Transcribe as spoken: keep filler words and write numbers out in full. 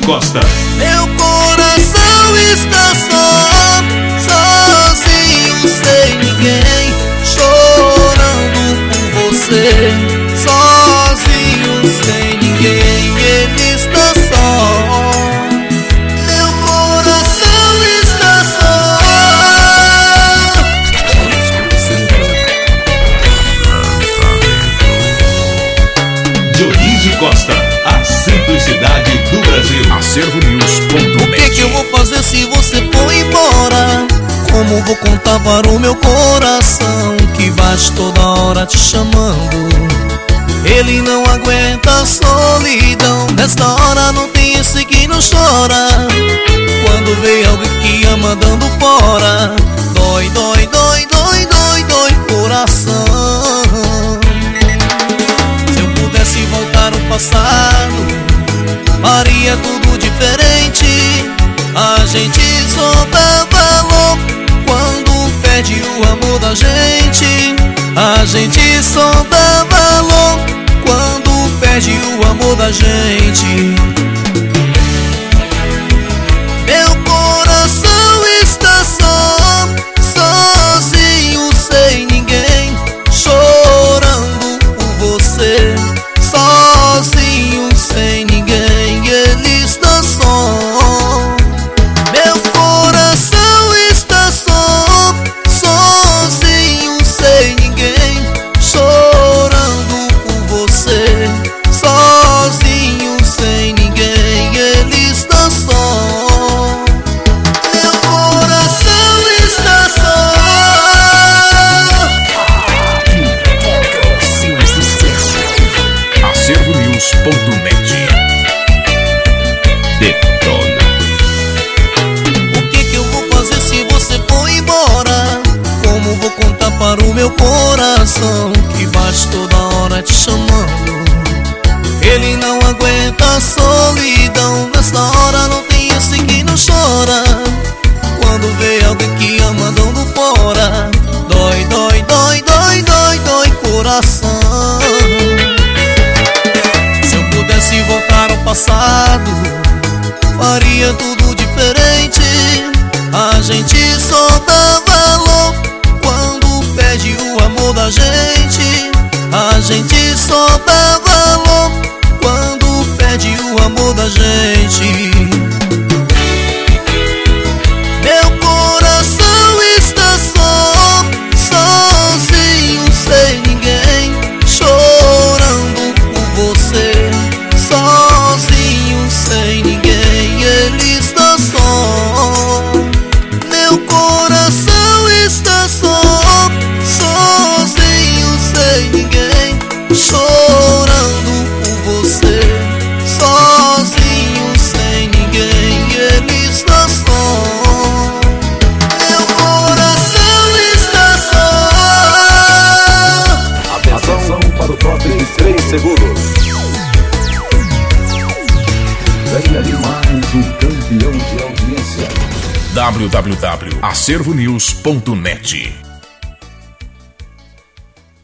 Costa. Meu coração está só, sozinho, sem ninguém, chorando por você. Sozinho, sem ninguém, ele está só. Meu coração está só. Dionísio Costa, a simplicidade do Brasil. Acervo News ponto net. O que que eu vou fazer se você for embora? Como vou contar para o meu coração que bate toda hora te chamando? Ele não aguenta a solidão. Nesta hora não tem esse que não chora. Quando vê alguém que ama dando fora, dói, dói, dói, dói, dói, dói coração. Se eu pudesse voltar ao passado, faria tudo diferente. A gente só dá valor quando perde o amor da gente. A gente só dá valor quando perde o amor da gente. Meu coração está só, sozinho, sem ninguém, chorando por você. Sozinho, sem ninguém, ele está só. Meu coração está só, sozinho, sem ninguém, chorando por você. Sozinho, sem ninguém, ele está só. Meu coração está só. Acervo News ponto net. Detona. O que que eu vou fazer se você for embora? Como vou contar para o meu coração que bate toda hora te chamando? Ele não aguenta a solidão. Nessa hora não tem esse que não chora. Quando vê alguém que ama dando fora, dói, dói, dói, dói, dói, dói coração. Se eu pudesse voltar ao passado, faria tudo diferente. A gente só dá valor quando perde o amor da gente. A gente só dá valor quando perde o amor da gente. Meu coração está só, sozinho, sem ninguém, chorando por você. Sozinho, sem ninguém, ele está só. Meu coração está só, sozinho, sem ninguém, chorando por você. Sozinho, sem ninguém, ele está só. Meu coração está só. Atenção para o top de três segundos. Vem ali mais um campeão de audiência. w w w ponto acervo news ponto net.